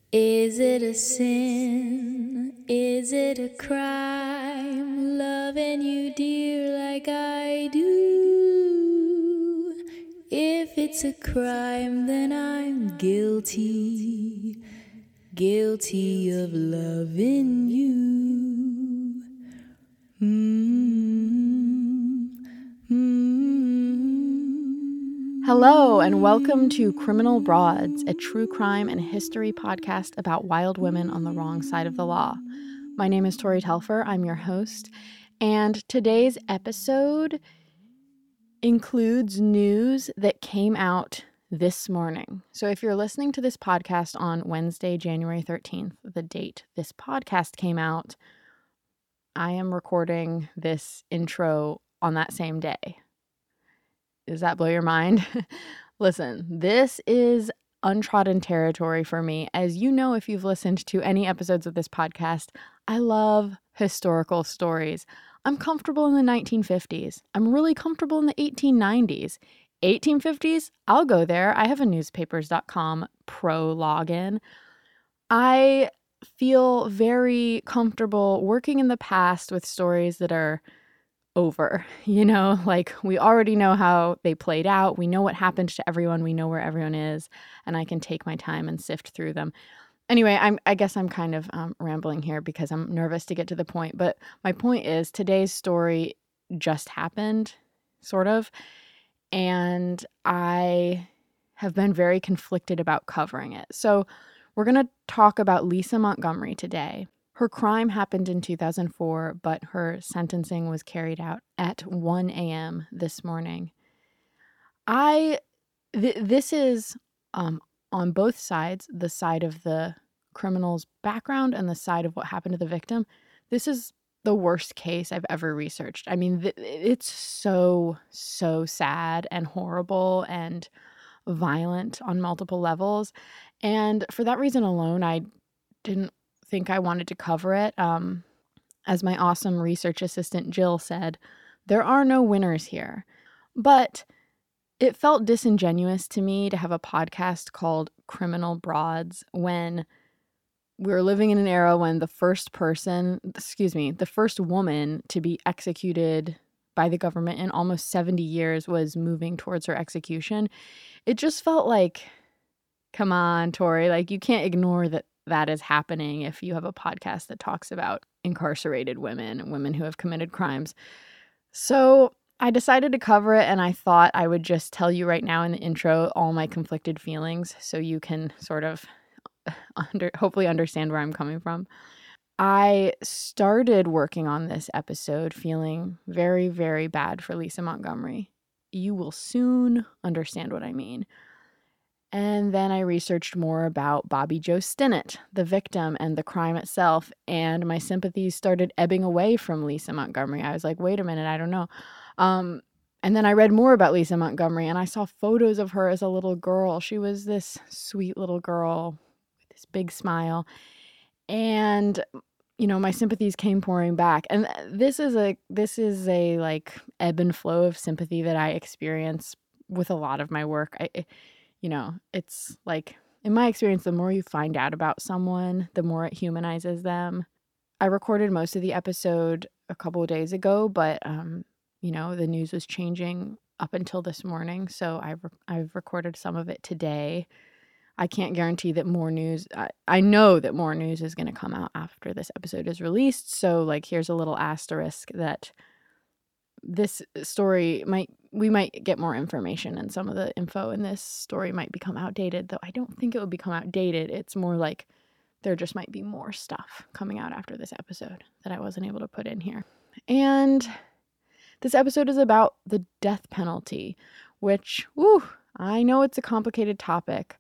Is it a sin? Is it a crime? Loving you dear like I do. If it's a crime, then I'm guilty. Guilty of loving you. Hello, and welcome to Criminal Broads, a true crime and history podcast about wild women on the wrong side of the law. My name is Tori Telfer. I'm your host, and today's episode includes news that came out this morning. So if you're listening to this podcast on Wednesday, January 13th, the date this podcast came out, I am recording this intro on that same day. Does that blow your mind? Listen, this is untrodden territory for me. As you know, if you've listened to any episodes of this podcast, I love historical stories. I'm comfortable in the 1950s. I'm really comfortable in the 1890s. 1850s, I'll go there. I have a newspapers.com pro login. I feel very comfortable working in the past with stories that are over, like we already know how they played out. We know what happened to everyone. We know where everyone is, and I can take my time and sift through them. Anyway, I guess I'm kind of rambling here because I'm nervous to get to the point. But my point is today's story just happened, sort of, and I have been very conflicted about covering it. So we're going to talk about Lisa Montgomery today. Her crime happened in 2004, but her sentencing was carried out at 1 a.m. this morning. This is on both sides, the side of the criminal's background and the side of what happened to the victim. This is the worst case I've ever researched. I mean, it's so sad and horrible and violent on multiple levels. And for that reason alone, I didn't think I wanted to cover it. As my awesome research assistant Jill said, there are no winners here. But it felt disingenuous to me to have a podcast called Criminal Broads when we're living in an era when the first woman to be executed by the government in almost 70 years was moving towards her execution. It just felt like, come on, Tori, like you can't ignore that is happening if you have a podcast that talks about incarcerated women who have committed crimes. So I decided to cover it, and I thought I would just tell you right now in the intro all my conflicted feelings so you can sort of hopefully understand where I'm coming from. I started working on this episode feeling very, very bad for Lisa Montgomery. You will soon understand what I mean. And then I researched more about Bobby Joe Stinnett, the victim, and the crime itself, and my sympathies started ebbing away from Lisa Montgomery. I was like, wait a minute, I don't know. And then I read more about Lisa Montgomery, and I saw photos of her as a little girl. She was this sweet little girl with this big smile. And my sympathies came pouring back. And this is a like ebb and flow of sympathy that I experience with a lot of my work. It's like, in my experience, the more you find out about someone, the more it humanizes them. I recorded most of the episode a couple of days ago, but, the news was changing up until this morning, so I've recorded some of it today. I can't guarantee that more news, I know that more news is going to come out after this episode is released, so, here's a little asterisk that this story we might get more information, and some of the info in this story might become outdated, though I don't think it would become outdated. It's more like there just might be more stuff coming out after this episode that I wasn't able to put in here. And this episode is about the death penalty, which, I know it's a complicated topic.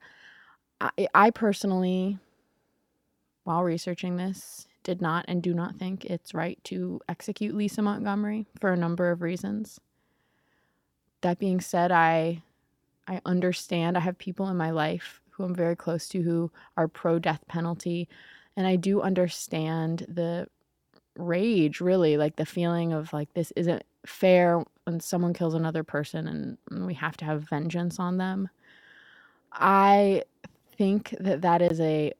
I personally, while researching this, did not and do not think it's right to execute Lisa Montgomery for a number of reasons. That being said, I understand. I have people in my life who I'm very close to who are pro-death penalty, and I do understand the rage, really, like the feeling of like this isn't fair when someone kills another person and we have to have vengeance on them. I think that is a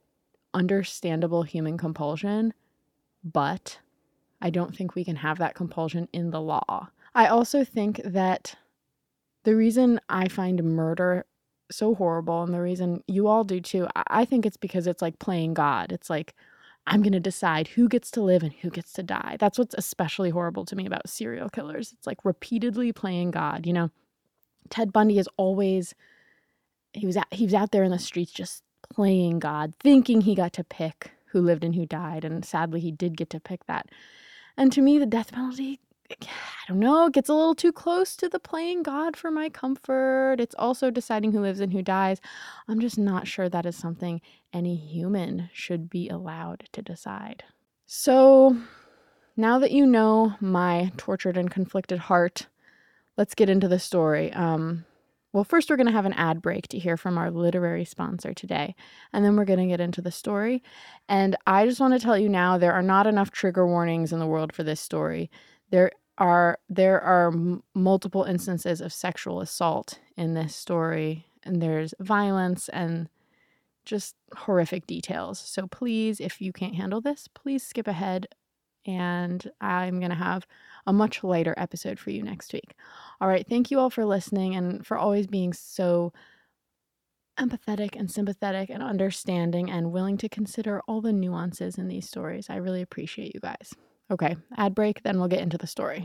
understandable human compulsion, but I don't think we can have that compulsion in the law. I also think that the reason I find murder so horrible, and the reason you all do too, I think it's because it's like playing God. It's like, I'm going to decide who gets to live and who gets to die. That's what's especially horrible to me about serial killers. It's like repeatedly playing God. You know, Ted Bundy is always, he was out there in the streets just playing God, thinking he got to pick who lived and who died. And sadly, he did get to pick that. And to me, the death penalty, I don't know, it gets a little too close to the playing God for my comfort. It's also deciding who lives and who dies. I'm just not sure that is something any human should be allowed to decide. So now that you know my tortured and conflicted heart, let's get into the story. Well, first we're going to have an ad break to hear from our literary sponsor today, and then we're going to get into the story. And I just want to tell you now, there are not enough trigger warnings in the world for this story. There are multiple instances of sexual assault in this story, and there's violence and just horrific details. So please, if you can't handle this, please skip ahead, and I'm going to have a much lighter episode for you next week. All right, thank you all for listening and for always being so empathetic and sympathetic and understanding and willing to consider all the nuances in these stories. I really appreciate you guys. Okay, ad break, then we'll get into the story.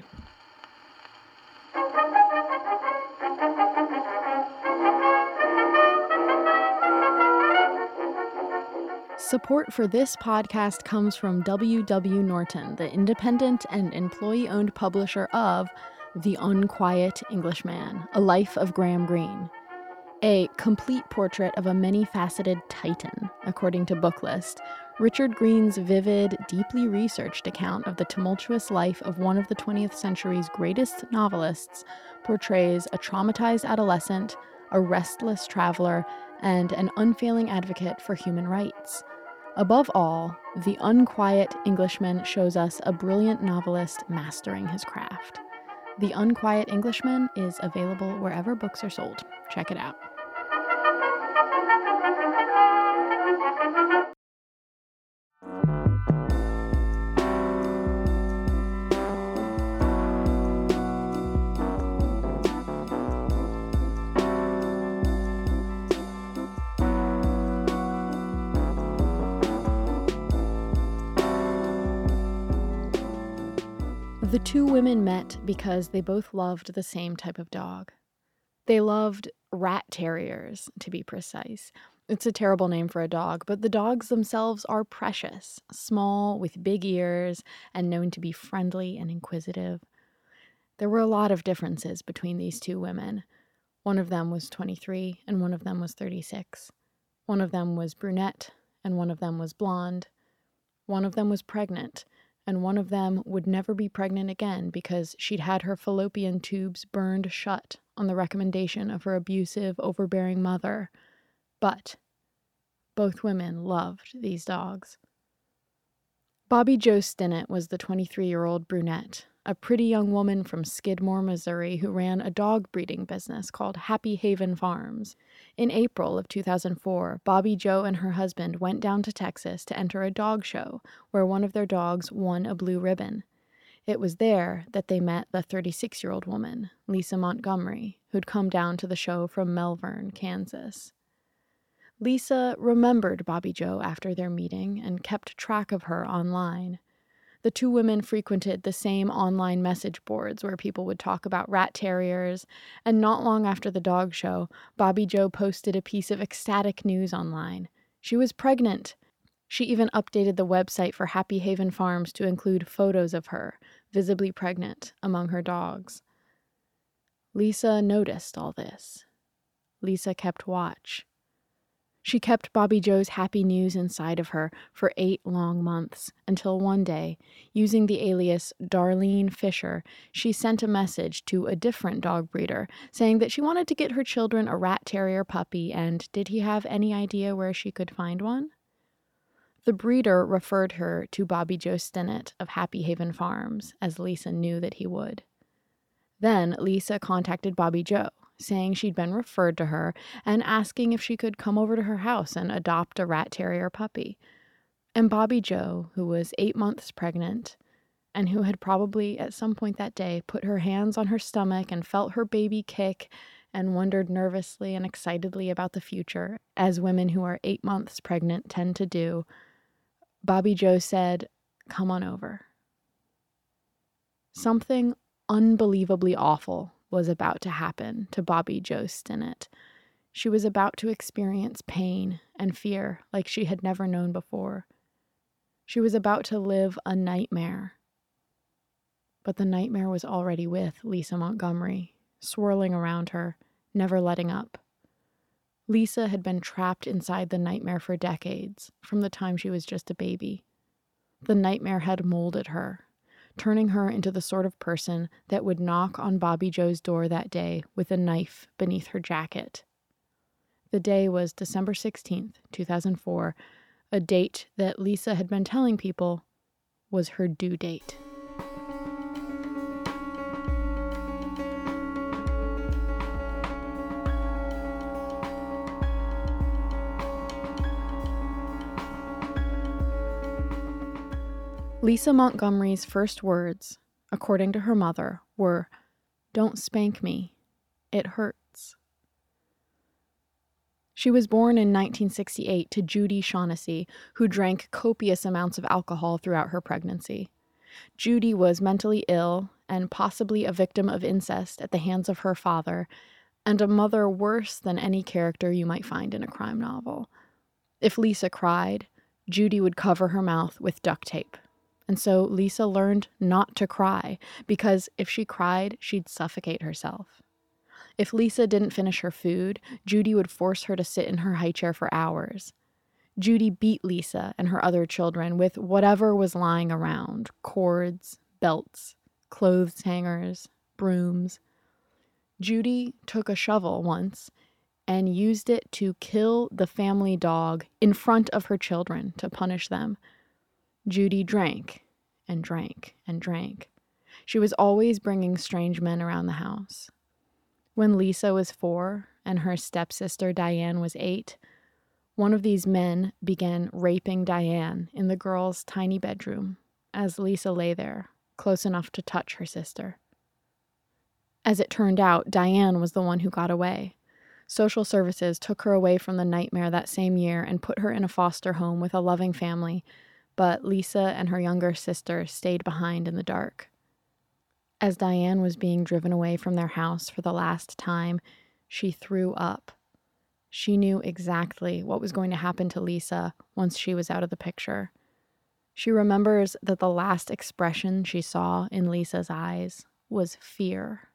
Support for this podcast comes from W.W. Norton, the independent and employee-owned publisher of The Unquiet Englishman, A Life of Graham Greene. A complete portrait of a many-faceted titan, according to Booklist. Richard Greene's vivid, deeply researched account of the tumultuous life of one of the 20th century's greatest novelists portrays a traumatized adolescent, a restless traveler, and an unfailing advocate for human rights. Above all, The Unquiet Englishman shows us a brilliant novelist mastering his craft. The Unquiet Englishman is available wherever books are sold. Check it out. The two women met because they both loved the same type of dog. They loved rat terriers, to be precise. It's a terrible name for a dog, but the dogs themselves are precious, small with big ears, and known to be friendly and inquisitive. There were a lot of differences between these two women. One of them was 23, and one of them was 36. One of them was brunette, and one of them was blonde. One of them was pregnant, and one of them would never be pregnant again because she'd had her fallopian tubes burned shut on the recommendation of her abusive, overbearing mother. But both women loved these dogs. Bobby Jo Stinnett was the 23-year-old brunette, a pretty young woman from Skidmore, Missouri, who ran a dog breeding business called Happy Haven Farms. In April of 2004, Bobby Jo and her husband went down to Texas to enter a dog show where one of their dogs won a blue ribbon. It was there that they met the 36-year-old woman, Lisa Montgomery, who'd come down to the show from Melbourne, Kansas. Lisa remembered Bobby Jo after their meeting and kept track of her online. The two women frequented the same online message boards where people would talk about rat terriers, and not long after the dog show, Bobby Jo posted a piece of ecstatic news online. She was pregnant. She even updated the website for Happy Haven Farms to include photos of her, visibly pregnant, among her dogs. Lisa noticed all this. Lisa kept watch. She kept Bobby Jo's happy news inside of her for 8 long months, until one day, using the alias Darlene Fisher, she sent a message to a different dog breeder, saying that she wanted to get her children a rat terrier puppy, and did he have any idea where she could find one? The breeder referred her to Bobby Jo Stinnett of Happy Haven Farms, as Lisa knew that he would. Then Lisa contacted Bobby Jo, saying she'd been referred to her and asking if she could come over to her house and adopt a rat terrier puppy. And Bobby Jo, who was 8 months pregnant, and who had probably at some point that day put her hands on her stomach and felt her baby kick and wondered nervously and excitedly about the future, as women who are 8 months pregnant tend to do, Bobby Jo said, "Come on over." Something unbelievably awful was about to happen to Bobby Jo Stinnett. She was about to experience pain and fear like she had never known before. She was about to live a nightmare. But the nightmare was already with Lisa Montgomery, swirling around her, never letting up. Lisa had been trapped inside the nightmare for decades, from the time she was just a baby. The nightmare had molded her, turning her into the sort of person that would knock on Bobby Jo's door that day with a knife beneath her jacket. The day was December 16th, 2004, a date that Lisa had been telling people was her due date. Lisa Montgomery's first words, according to her mother, were, "Don't spank me. It hurts." She was born in 1968 to Judy Shaughnessy, who drank copious amounts of alcohol throughout her pregnancy. Judy was mentally ill and possibly a victim of incest at the hands of her father, and a mother worse than any character you might find in a crime novel. If Lisa cried, Judy would cover her mouth with duct tape. And so Lisa learned not to cry, because if she cried, she'd suffocate herself. If Lisa didn't finish her food, Judy would force her to sit in her high chair for hours. Judy beat Lisa and her other children with whatever was lying around: cords, belts, clothes hangers, brooms. Judy took a shovel once and used it to kill the family dog in front of her children to punish them. Judy drank and drank and drank. She was always bringing strange men around the house. When Lisa was 4 and her stepsister Diane was 8, one of these men began raping Diane in the girl's tiny bedroom as Lisa lay there, close enough to touch her sister. As it turned out, Diane was the one who got away. Social services took her away from the nightmare that same year and put her in a foster home with a loving family, but Lisa and her younger sister stayed behind in the dark. As Diane was being driven away from their house for the last time, she threw up. She knew exactly what was going to happen to Lisa once she was out of the picture. She remembers that the last expression she saw in Lisa's eyes was fear.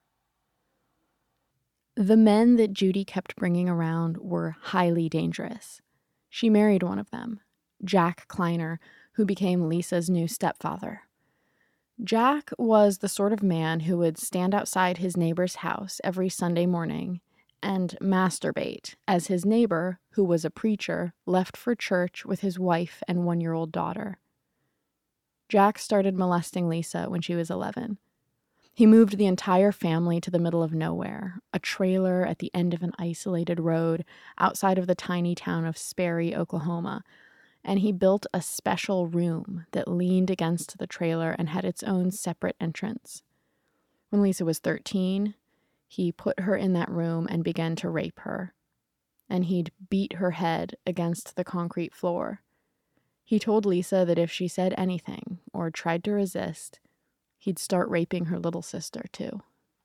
The men that Judy kept bringing around were highly dangerous. She married one of them, Jack Kleiner, who became Lisa's new stepfather. Jack was the sort of man who would stand outside his neighbor's house every Sunday morning and masturbate as his neighbor, who was a preacher, left for church with his wife and 1-year-old daughter. Jack started molesting Lisa when she was 11. He moved the entire family to the middle of nowhere, a trailer at the end of an isolated road outside of the tiny town of Sperry, Oklahoma, and he built a special room that leaned against the trailer and had its own separate entrance. When Lisa was 13, he put her in that room and began to rape her, and he'd beat her head against the concrete floor. He told Lisa that if she said anything or tried to resist, he'd start raping her little sister too.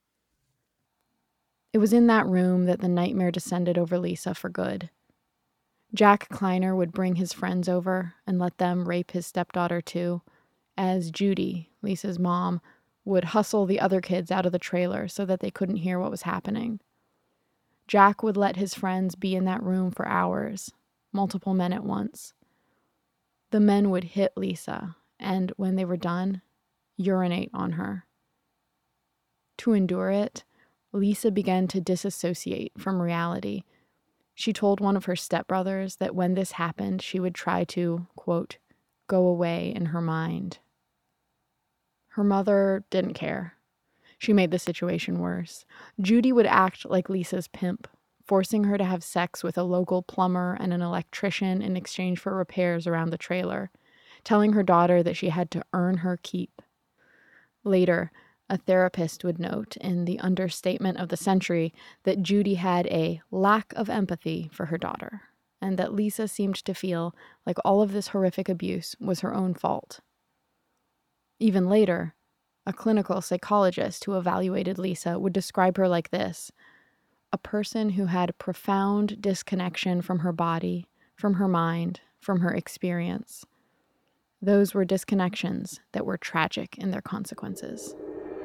It was in that room that the nightmare descended over Lisa for good. Jack Kleiner would bring his friends over and let them rape his stepdaughter too, as Judy, Lisa's mom, would hustle the other kids out of the trailer so that they couldn't hear what was happening. Jack would let his friends be in that room for hours, multiple men at once. The men would hit Lisa, and when they were done, urinate on her. To endure it, Lisa began to disassociate from reality. She told one of her stepbrothers that when this happened, she would try to, quote, go away in her mind. Her mother didn't care. She made the situation worse. Judy would act like Lisa's pimp, forcing her to have sex with a local plumber and an electrician in exchange for repairs around the trailer. telling her daughter that she had to earn her keep. Later, a therapist would note in the understatement of the century that Judy had a lack of empathy for her daughter, and that Lisa seemed to feel like all of this horrific abuse was her own fault. Even later, a clinical psychologist who evaluated Lisa would describe her like this: a person who had profound disconnection from her body, from her mind, from her experience. Those were disconnections that were tragic in their consequences.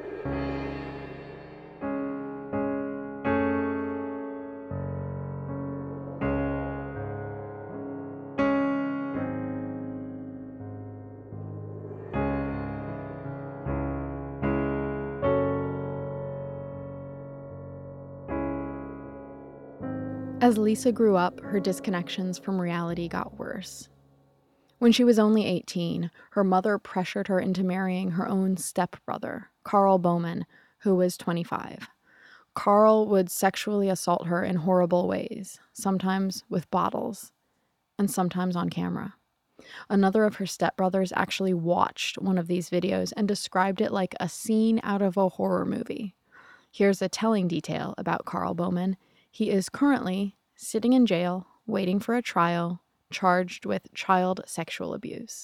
As Lisa grew up, her disconnections from reality got worse. When she was only 18, her mother pressured her into marrying her own stepbrother, Carl Bowman, who was 25. Carl would sexually assault her in horrible ways, sometimes with bottles, and sometimes on camera. Another of her stepbrothers actually watched one of these videos and described it like a scene out of a horror movie. Here's a telling detail about Carl Bowman. He is currently sitting in jail, waiting for a trial, charged with child sexual abuse.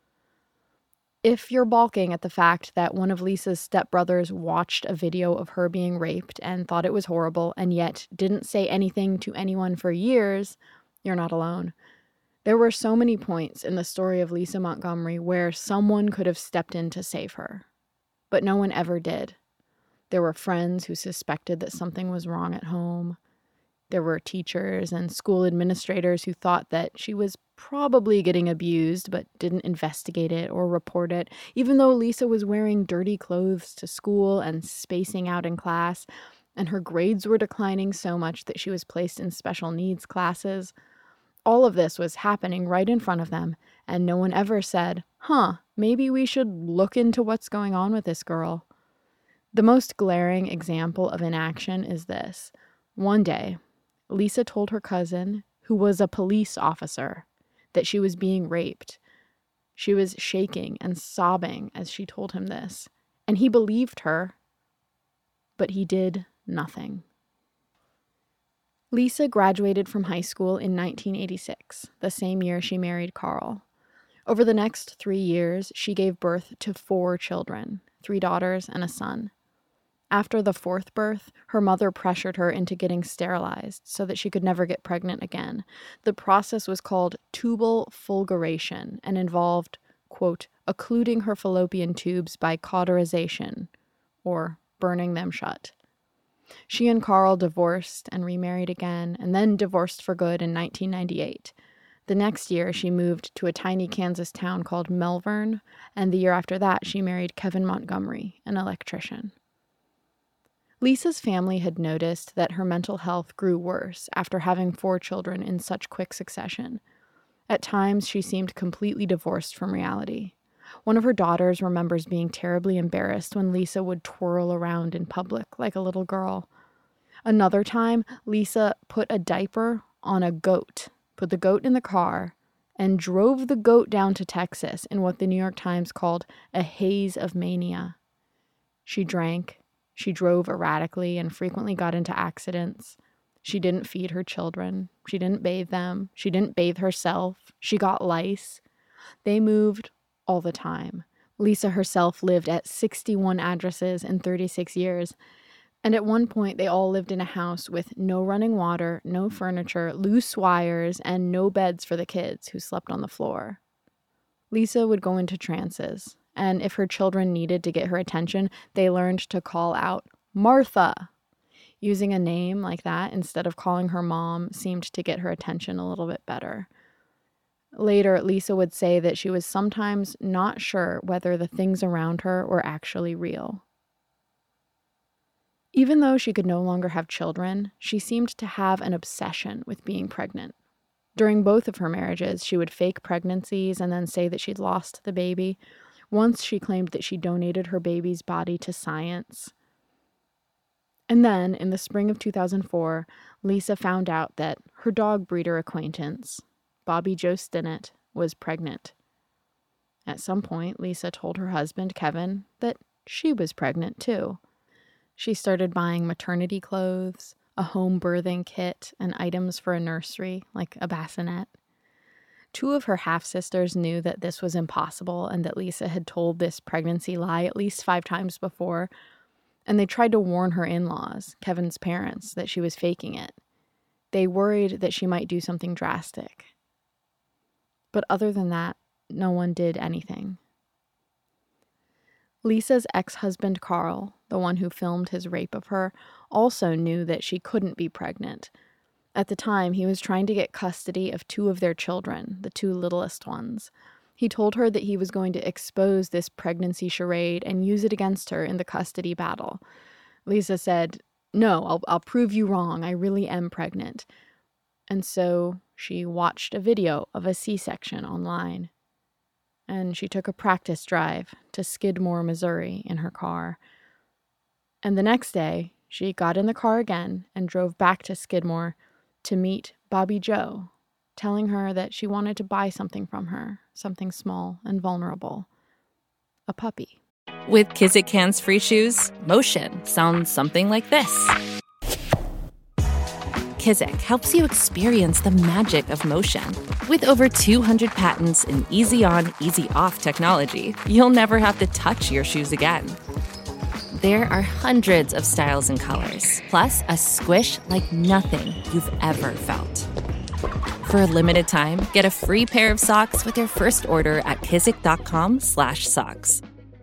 If you're balking at the fact that one of Lisa's stepbrothers watched a video of her being raped and thought it was horrible and yet didn't say anything to anyone for years, you're not alone. There were so many points in the story of Lisa Montgomery where someone could have stepped in to save her, but no one ever did. There were friends who suspected that something was wrong at home. There were teachers and school administrators who thought that she was probably getting abused but didn't investigate it or report it, even though Lisa was wearing dirty clothes to school and spacing out in class, and her grades were declining so much that she was placed in special needs classes. All of this was happening right in front of them, and no one ever said, maybe we should look into what's going on with this girl. The most glaring example of inaction is this. One day, Lisa told her cousin, who was a police officer, that she was being raped. She was shaking and sobbing as she told him this, and he believed her, but he did nothing. Lisa graduated from high school in 1986, the same year she married Carl. Over the next 3 years, she gave birth to 4 children, 3 daughters and a son. After the 4th birth, her mother pressured her into getting sterilized so that she could never get pregnant again. The process was called tubal fulguration and involved, quote, occluding her fallopian tubes by cauterization, or burning them shut. She and Carl divorced and remarried again, and then divorced for good in 1998. The next year, she moved to a tiny Kansas town called Melbourne, and the year after that, she married Kevin Montgomery, an electrician. Lisa's family had noticed that her mental health grew worse after having 4 children in such quick succession. At times, she seemed completely divorced from reality. One of her daughters remembers being terribly embarrassed when Lisa would twirl around in public like a little girl. Another time, Lisa put a diaper on a goat, put the goat in the car, and drove the goat down to Texas in what the New York Times called a haze of mania. She drank. She drove erratically and frequently got into accidents. She didn't feed her children. She didn't bathe them. She didn't bathe herself. She got lice. They moved all the time. Lisa herself lived at 61 addresses in 36 years. And at one point, they all lived in a house with no running water, no furniture, loose wires, and no beds for the kids who slept on the floor. Lisa would go into trances. And if her children needed to get her attention, they learned to call out, Martha. Using a name like that instead of calling her mom seemed to get her attention a little bit better. Later, Lisa would say that she was sometimes not sure whether the things around her were actually real. Even though she could no longer have children, she seemed to have an obsession with being pregnant. During both of her marriages, she would fake pregnancies and then say that she'd lost the baby. Once she claimed that she donated her baby's body to science. And then, in the spring of 2004, Lisa found out that her dog breeder acquaintance, Bobby Joe Stinnett, was pregnant. At some point, Lisa told her husband, Kevin, that she was pregnant too. She started buying maternity clothes, a home birthing kit, and items for a nursery, like a bassinet. 2 of her half-sisters knew that this was impossible and that Lisa had told this pregnancy lie at least 5 times before, and they tried to warn her in-laws, Kevin's parents, that she was faking it. They worried that she might do something drastic. But other than that, no one did anything. Lisa's ex-husband Carl, the one who filmed his rape of her, also knew that she couldn't be pregnant. At the time, he was trying to get custody of 2 of their children, the 2 littlest ones. He told her that he was going to expose this pregnancy charade and use it against her in the custody battle. Lisa said, "No, I'll prove you wrong. I really am pregnant." And so she watched a video of a C-section online. And she took a practice drive to Skidmore, Missouri in her car. And the next day, she got in the car again and drove back to Skidmore to meet Bobby Joe, telling her that she wanted to buy something from her, something small and vulnerable. A puppy. With Kizik hands-free shoes, motion sounds something like this. Kizik helps you experience the magic of motion. With over 200 patents and easy-on, easy-off technology, you'll never have to touch your shoes again. There are hundreds of styles and colors, plus a squish like nothing you've ever felt. For a limited time, get a free pair of socks with your first order at kizik.com/socks.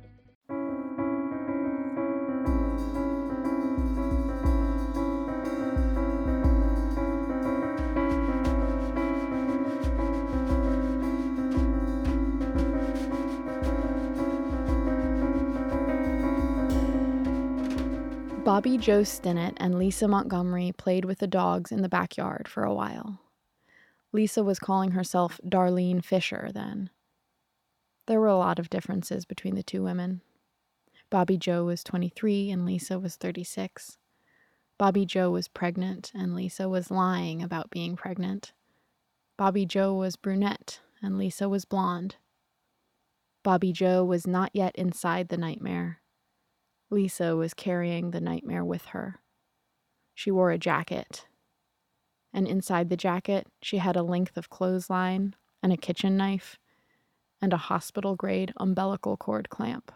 Bobby Joe Stinnett and Lisa Montgomery played with the dogs in the backyard for a while. Lisa was calling herself Darlene Fisher then. There were a lot of differences between the 2 women. Bobby Joe was 23 and Lisa was 36. Bobby Joe was pregnant and Lisa was lying about being pregnant. Bobby Joe was brunette and Lisa was blonde. Bobby Joe was not yet inside the nightmare. Lisa was carrying the nightmare with her. She wore a jacket, and inside the jacket, she had a length of clothesline and a kitchen knife and a hospital-grade umbilical cord clamp.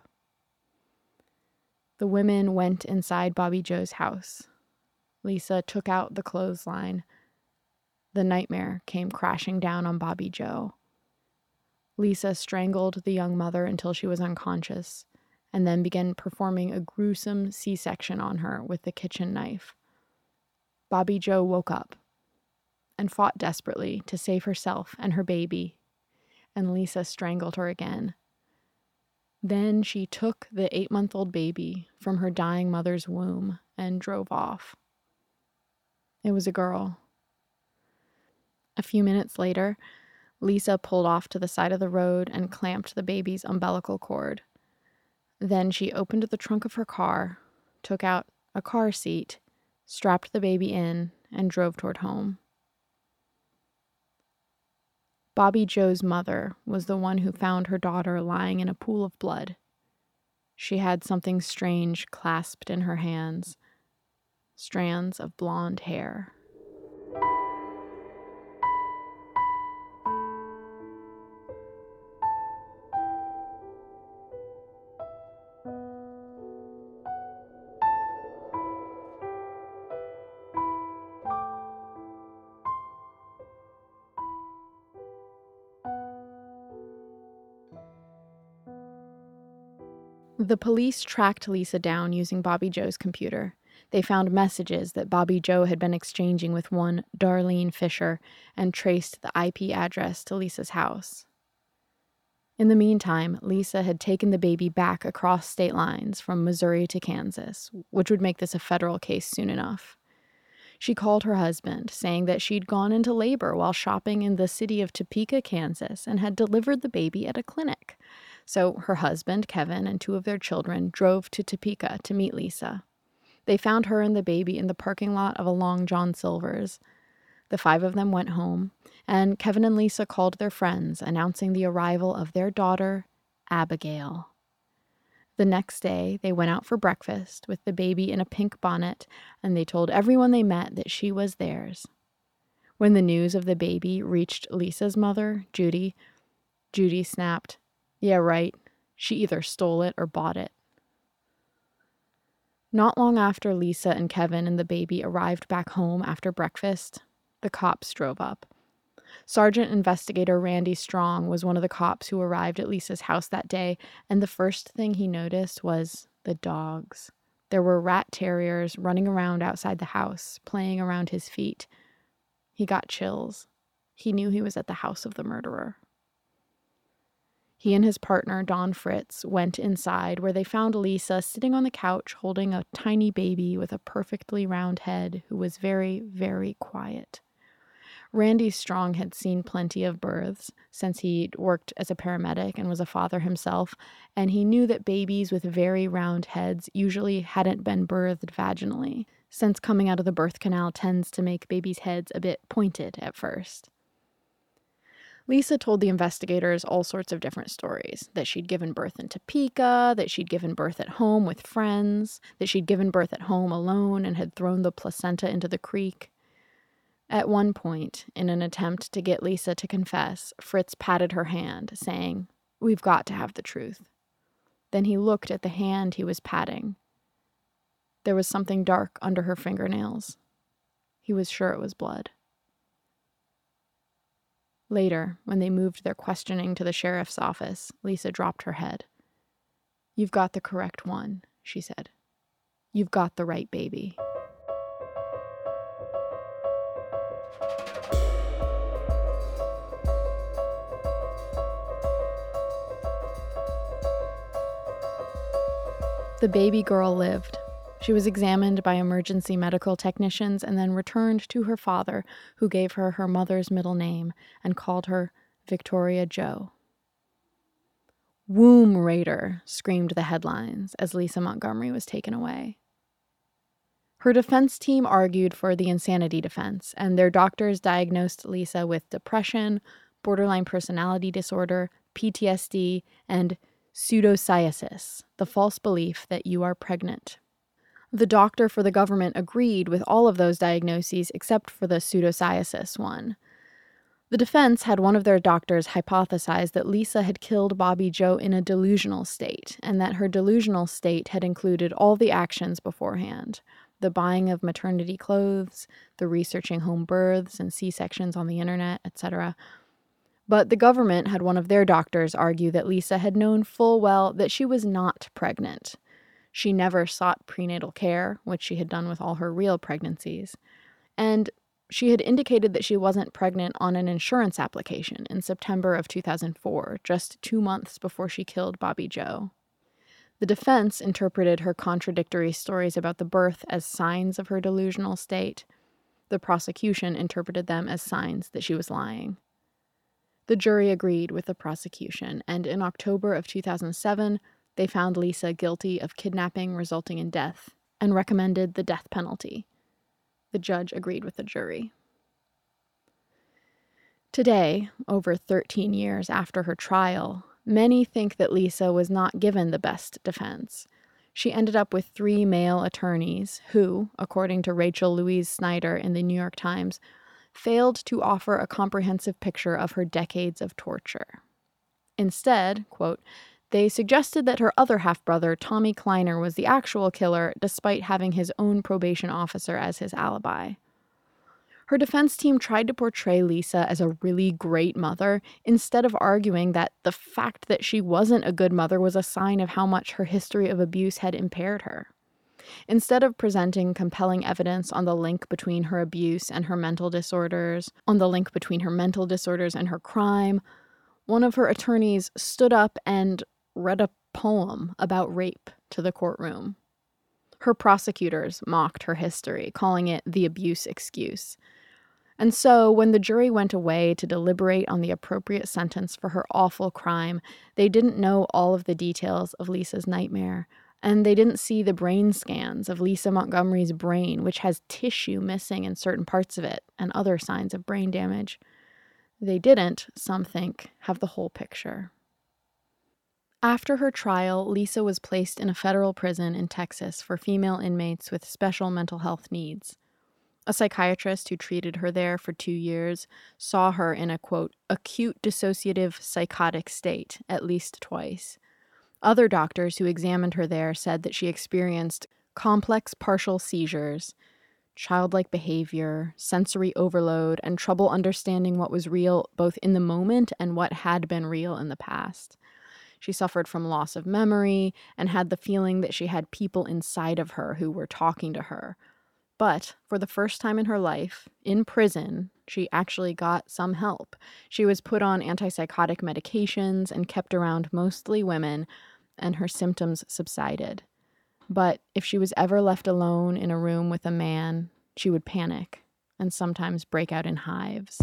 The women went inside Bobby Joe's house. Lisa took out the clothesline. The nightmare came crashing down on Bobby Joe. Lisa strangled the young mother until she was unconscious, and then began performing a gruesome C-section on her with the kitchen knife. Bobby Joe woke up and fought desperately to save herself and her baby, and Lisa strangled her again. Then she took the 8-month-old baby from her dying mother's womb and drove off. It was a girl. A few minutes later, Lisa pulled off to the side of the road and clamped the baby's umbilical cord. Then she opened the trunk of her car, took out a car seat, strapped the baby in, and drove toward home. Bobby Joe's mother was the one who found her daughter lying in a pool of blood. She had something strange clasped in her hands, strands of blonde hair. The police tracked Lisa down using Bobby Joe's computer. They found messages that Bobby Joe had been exchanging with one Darlene Fisher and traced the IP address to Lisa's house. In the meantime, Lisa had taken the baby back across state lines from Missouri to Kansas, which would make this a federal case soon enough. She called her husband, saying that she'd gone into labor while shopping in the city of Topeka, Kansas, and had delivered the baby at a clinic. So her husband, Kevin, and 2 of their children drove to Topeka to meet Lisa. They found her and the baby in the parking lot of a Long John Silver's. The 5 of them went home, and Kevin and Lisa called their friends, announcing the arrival of their daughter Abigail. The next day, they went out for breakfast with the baby in a pink bonnet, and they told everyone they met that she was theirs. When the news of the baby reached Lisa's mother, Judy snapped, "Yeah, right. She either stole it or bought it." Not long after Lisa and Kevin and the baby arrived back home after breakfast, the cops drove up. Sergeant Investigator Randy Strong was one of the cops who arrived at Lisa's house that day, and the first thing he noticed was the dogs. There were rat terriers running around outside the house, playing around his feet. He got chills. He knew he was at the house of the murderer. He and his partner, Don Fritz, went inside where they found Lisa sitting on the couch holding a tiny baby with a perfectly round head who was very, very quiet. Randy Strong had seen plenty of births since he'd worked as a paramedic and was a father himself, and he knew that babies with very round heads usually hadn't been birthed vaginally, since coming out of the birth canal tends to make babies' heads a bit pointed at first. Lisa told the investigators all sorts of different stories, that she'd given birth in Topeka, that she'd given birth at home with friends, that she'd given birth at home alone and had thrown the placenta into the creek. At one point, in an attempt to get Lisa to confess, Fritz patted her hand, saying, "We've got to have the truth." Then he looked at the hand he was patting. There was something dark under her fingernails. He was sure it was blood. Later, when they moved their questioning to the sheriff's office, Lisa dropped her head. "You've got the correct one," she said. "You've got the right baby." The baby girl lived. She was examined by emergency medical technicians and then returned to her father, who gave her her mother's middle name and called her Victoria Jo. "Womb Raider," screamed the headlines as Lisa Montgomery was taken away. Her defense team argued for the insanity defense, and their doctors diagnosed Lisa with depression, borderline personality disorder, PTSD, and pseudopsoriasis, the false belief that you are pregnant. The doctor for the government agreed with all of those diagnoses except for the pseudopsoriasis one. The defense had one of their doctors hypothesize that Lisa had killed Bobby Joe in a delusional state, and that her delusional state had included all the actions beforehand: the buying of maternity clothes, the researching home births and C-sections on the internet, etc. But the government had one of their doctors argue that Lisa had known full well that she was not pregnant. She never sought prenatal care, which she had done with all her real pregnancies. And she had indicated that she wasn't pregnant on an insurance application in September of 2004, just 2 months before she killed Bobby Joe. The defense interpreted her contradictory stories about the birth as signs of her delusional state. The prosecution interpreted them as signs that she was lying. The jury agreed with the prosecution, and in October of 2007, they found Lisa guilty of kidnapping resulting in death and recommended the death penalty. The judge agreed with the jury. Today, over 13 years after her trial, many think that Lisa was not given the best defense. She ended up with 3 male attorneys who, according to Rachel Louise Snyder in the New York Times, failed to offer a comprehensive picture of her decades of torture. Instead, quote, they suggested that her other half-brother, Tommy Kleiner, was the actual killer, despite having his own probation officer as his alibi. Her defense team tried to portray Lisa as a really great mother, instead of arguing that the fact that she wasn't a good mother was a sign of how much her history of abuse had impaired her. Instead of presenting compelling evidence on the link between her abuse and her mental disorders, on the link between her mental disorders and her crime, one of her attorneys stood up and read a poem about rape to the courtroom. Her prosecutors mocked her history, calling it the abuse excuse. And so, when the jury went away to deliberate on the appropriate sentence for her awful crime, they didn't know all of the details of Lisa's nightmare, and they didn't see the brain scans of Lisa Montgomery's brain, which has tissue missing in certain parts of it, and other signs of brain damage. They didn't, some think, have the whole picture. After her trial, Lisa was placed in a federal prison in Texas for female inmates with special mental health needs. A psychiatrist who treated her there for 2 years saw her in a, quote, acute dissociative psychotic state at least twice. Other doctors who examined her there said that she experienced complex partial seizures, childlike behavior, sensory overload, and trouble understanding what was real both in the moment and what had been real in the past. She suffered from loss of memory and had the feeling that she had people inside of her who were talking to her. But for the first time in her life, in prison, she actually got some help. She was put on antipsychotic medications and kept around mostly women, and her symptoms subsided. But if she was ever left alone in a room with a man, she would panic and sometimes break out in hives.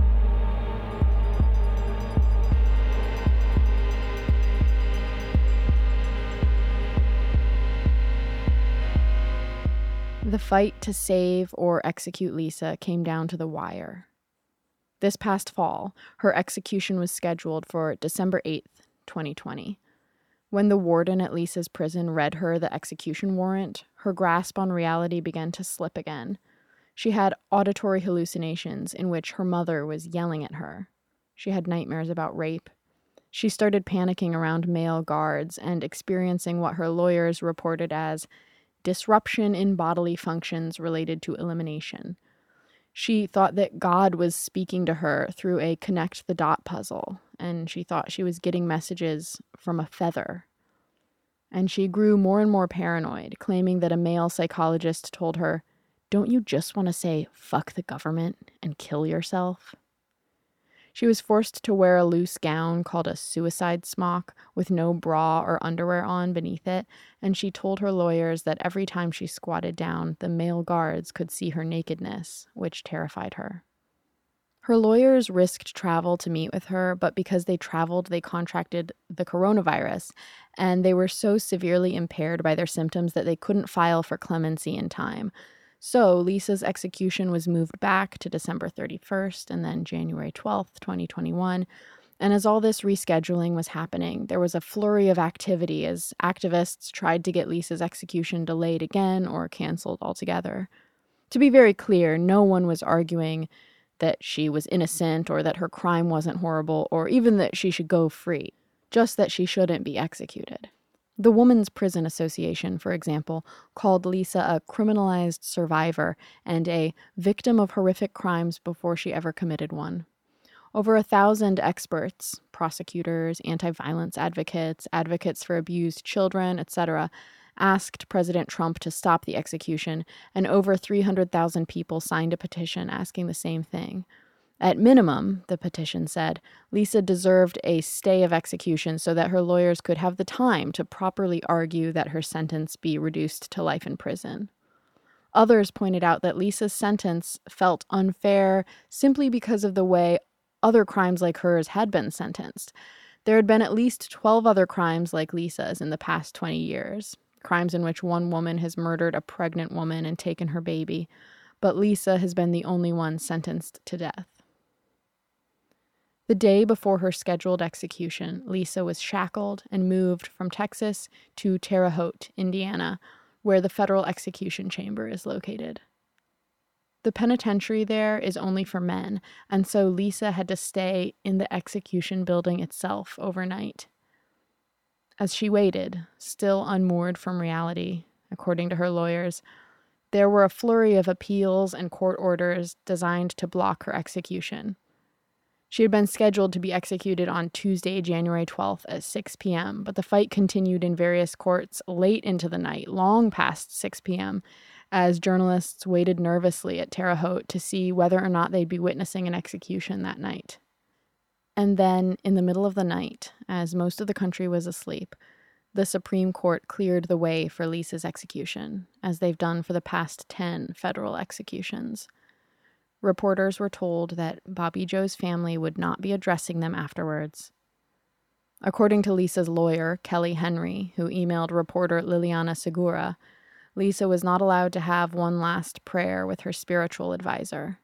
The fight to save or execute Lisa came down to the wire. This past fall, her execution was scheduled for December 8th, 2020. When the warden at Lisa's prison read her the execution warrant, her grasp on reality began to slip again. She had auditory hallucinations in which her mother was yelling at her. She had nightmares about rape. She started panicking around male guards and experiencing what her lawyers reported as disruption in bodily functions related to elimination. She thought that God was speaking to her through a connect the dot puzzle, and she thought she was getting messages from a feather. And she grew more and more paranoid, claiming that a male psychologist told her, "Don't you just want to say, fuck the government and kill yourself?" She was forced to wear a loose gown called a suicide smock with no bra or underwear on beneath it, and she told her lawyers that every time she squatted down, the male guards could see her nakedness, which terrified her. Her lawyers risked travel to meet with her, but because they traveled, they contracted the coronavirus, and they were so severely impaired by their symptoms that they couldn't file for clemency in time. So Lisa's execution was moved back to December 31st and then January 12th, 2021. And as all this rescheduling was happening, there was a flurry of activity as activists tried to get Lisa's execution delayed again or canceled altogether. To be very clear, no one was arguing that she was innocent or that her crime wasn't horrible or even that she should go free, just that she shouldn't be executed. The Women's Prison Association, for example, called Lisa a criminalized survivor and a victim of horrific crimes before she ever committed one. Over 1,000 experts, prosecutors, anti-violence advocates, advocates for abused children, etc., asked President Trump to stop the execution, and over 300,000 people signed a petition asking the same thing. At minimum, the petition said, Lisa deserved a stay of execution so that her lawyers could have the time to properly argue that her sentence be reduced to life in prison. Others pointed out that Lisa's sentence felt unfair simply because of the way other crimes like hers had been sentenced. There had been at least 12 other crimes like Lisa's in the past 20 years, crimes in which one woman has murdered a pregnant woman and taken her baby, but Lisa has been the only one sentenced to death. The day before her scheduled execution, Lisa was shackled and moved from Texas to Terre Haute, Indiana, where the federal execution chamber is located. The penitentiary there is only for men, and so Lisa had to stay in the execution building itself overnight. As she waited, still unmoored from reality, according to her lawyers, there were a flurry of appeals and court orders designed to block her execution. She had been scheduled to be executed on Tuesday, January 12th at 6 p.m., but the fight continued in various courts late into the night, long past 6 p.m., as journalists waited nervously at Terre Haute to see whether or not they'd be witnessing an execution that night. And then, in the middle of the night, as most of the country was asleep, the Supreme Court cleared the way for Lisa's execution, as they've done for the past 10 federal executions. Reporters were told that Bobby Joe's family would not be addressing them afterwards. According to Lisa's lawyer, Kelly Henry, who emailed reporter Liliana Segura, Lisa was not allowed to have one last prayer with her spiritual advisor.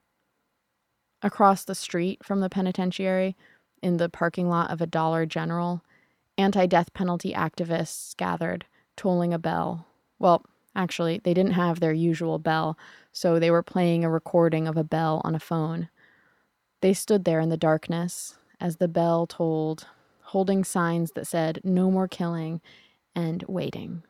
Across the street from the penitentiary, in the parking lot of a Dollar General, Anti-death penalty activists gathered, tolling a bell. Well, actually, they didn't have their usual bell, so they were playing a recording of a bell on a phone. They stood there in the darkness as the bell tolled, holding signs that said, "No more killing," and waiting.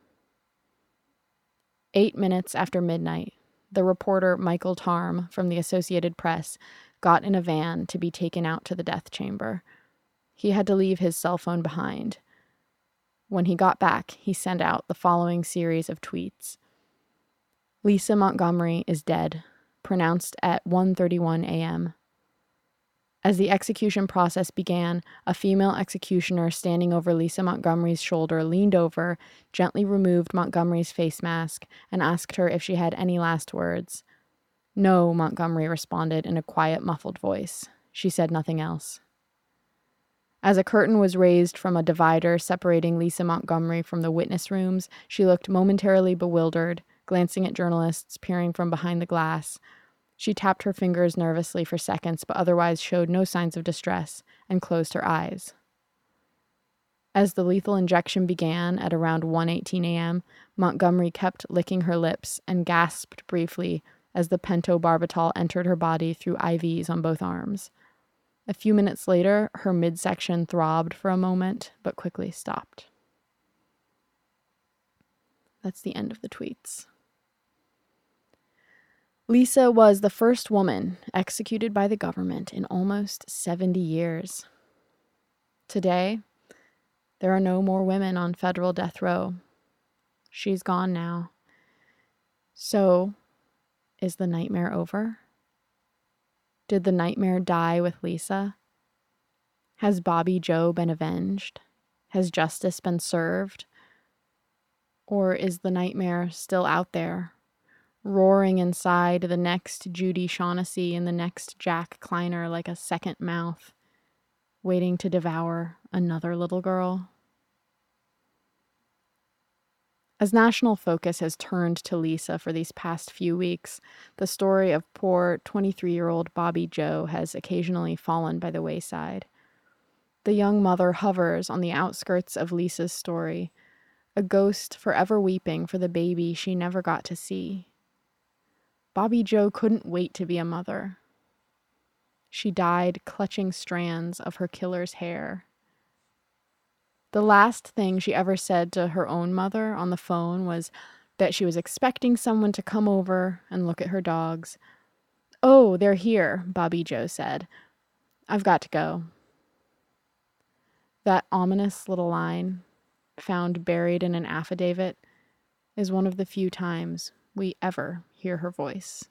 8 minutes after midnight, the reporter Michael Tarm from the Associated Press got in a van to be taken out to the death chamber. He had to leave his cell phone behind. When he got back, he sent out the following series of tweets. Lisa Montgomery is dead, pronounced at 1:31 a.m. As the execution process began, a female executioner standing over Lisa Montgomery's shoulder leaned over, gently removed Montgomery's face mask, and asked her if she had any last words. "No," Montgomery responded in a quiet, muffled voice. She said nothing else. As a curtain was raised from a divider separating Lisa Montgomery from the witness rooms, she looked momentarily bewildered, glancing at journalists peering from behind the glass. She tapped her fingers nervously for seconds, but otherwise showed no signs of distress, and closed her eyes. As the lethal injection began at around 1:18 a.m., Montgomery kept licking her lips and gasped briefly as the pentobarbital entered her body through IVs on both arms. A few minutes later, her midsection throbbed for a moment, but quickly stopped. That's the end of the tweets. Lisa was the first woman executed by the government in almost 70 years. Today, there are no more women on federal death row. She's gone now. So, is the nightmare over? Did the nightmare die with Lisa? Has Bobby Joe been avenged? Has justice been served? Or is the nightmare still out there, roaring inside the next Judy Shaughnessy and the next Jack Kleiner like a second mouth, waiting to devour another little girl? As national focus has turned to Lisa for these past few weeks, the story of poor 23-year-old Bobby Joe has occasionally fallen by the wayside. The young mother hovers on the outskirts of Lisa's story, a ghost forever weeping for the baby she never got to see. Bobby Joe couldn't wait to be a mother. She died clutching strands of her killer's hair. The last thing she ever said to her own mother on the phone was that she was expecting someone to come over and look at her dogs. "Oh, they're here," Bobby Joe said. "I've got to go." That ominous little line, found buried in an affidavit, is one of the few times we ever hear her voice.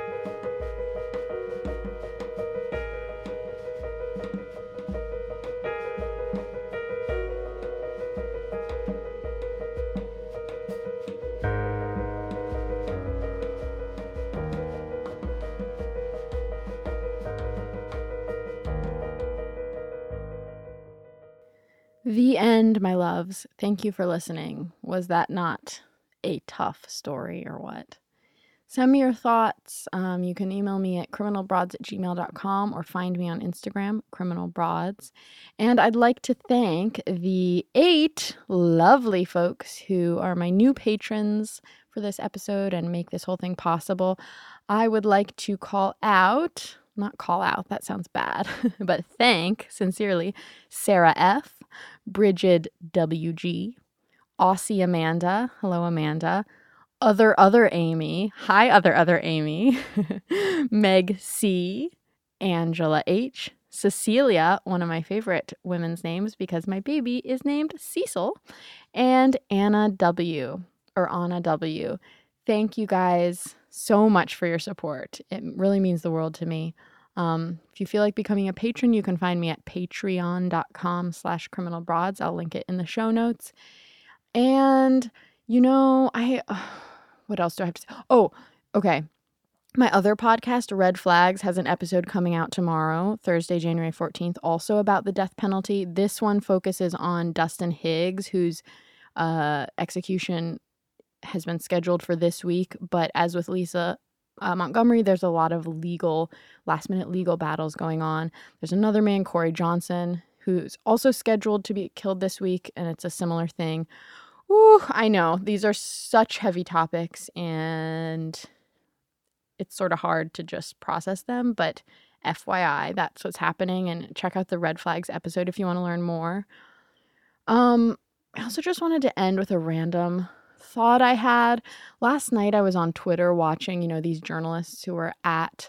The end, my loves. Thank you for listening. Was that not a tough story or what? Send me your thoughts. You can email me at criminalbroads@gmail.com or find me on Instagram, criminalbroads. And I'd like to thank the 8 lovely folks who are my new patrons for this episode and make this whole thing possible. I would like to not call out, that sounds bad, but thank sincerely Sarah F., Bridget WG, Aussie Amanda, hello Amanda, other Amy, hi other Amy, Meg C, Angela H, Cecilia, one of my favorite women's names because my baby is named Cecil, and Anna W. Thank you guys so much for your support. It really means the world to me. If you feel like becoming a patron, you can find me at patreon.com/criminalbroads. I'll link it in the show notes. And, what else do I have to say? Oh, okay. My other podcast, Red Flags, has an episode coming out tomorrow, Thursday, January 14th, also about the death penalty. This one focuses on Dustin Higgs, whose execution has been scheduled for this week. But as with Lisa Montgomery, there's a lot of last-minute legal battles going on. There's another man, Corey Johnson, who's also scheduled to be killed this week, and it's a similar thing. Ooh, I know. These are such heavy topics, and it's sort of hard to just process them, but FYI, that's what's happening, and check out the Red Flags episode if you want to learn more. I also just wanted to end with a random thought I had. Last night I was on Twitter watching, these journalists who were at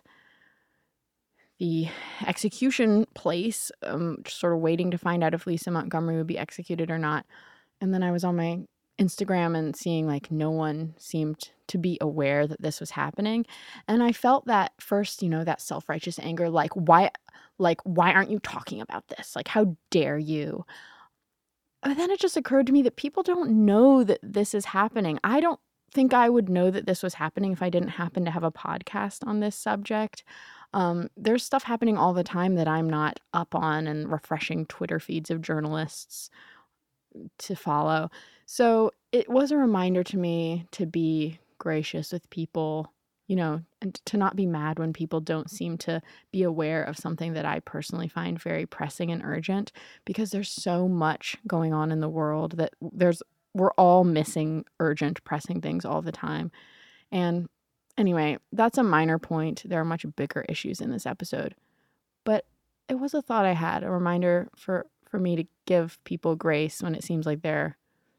the execution place, just sort of waiting to find out if Lisa Montgomery would be executed or not. And then I was on my Instagram and seeing like no one seemed to be aware that this was happening. And I felt that first, that self-righteous anger, why aren't you talking about this? Like, how dare you? But then it just occurred to me that people don't know that this is happening. I don't think I would know that this was happening if I didn't happen to have a podcast on this subject. There's stuff happening all the time that I'm not up on, and refreshing Twitter feeds of journalists to follow. So it was a reminder to me to be gracious with people, and to not be mad when people don't seem to be aware of something that I personally find very pressing and urgent, because there's so much going on in the world that we're all missing urgent, pressing things all the time. And anyway, that's a minor point. There are much bigger issues in this episode. But it was a thought I had, a reminder for me to give people grace when it seems like they're,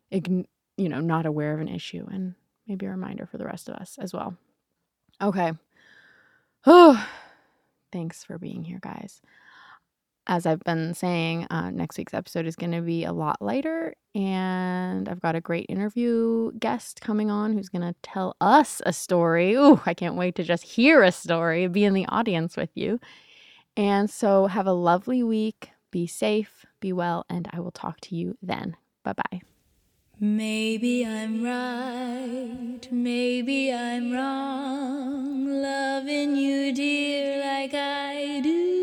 not aware of an issue, and maybe a reminder for the rest of us as well. Okay. Oh, thanks for being here, guys. As I've been saying, next week's episode is going to be a lot lighter, and I've got a great interview guest coming on who's going to tell us a story. Ooh, I can't wait to just hear a story, be in the audience with you. And so have a lovely week. Be safe, be well, and I will talk to you then. Bye-bye. Maybe I'm right, maybe I'm wrong, loving you, dear, like I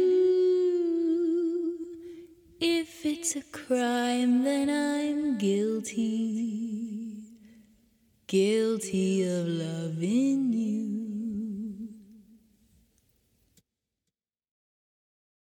do. If it's a crime, then I'm guilty, guilty of loving you.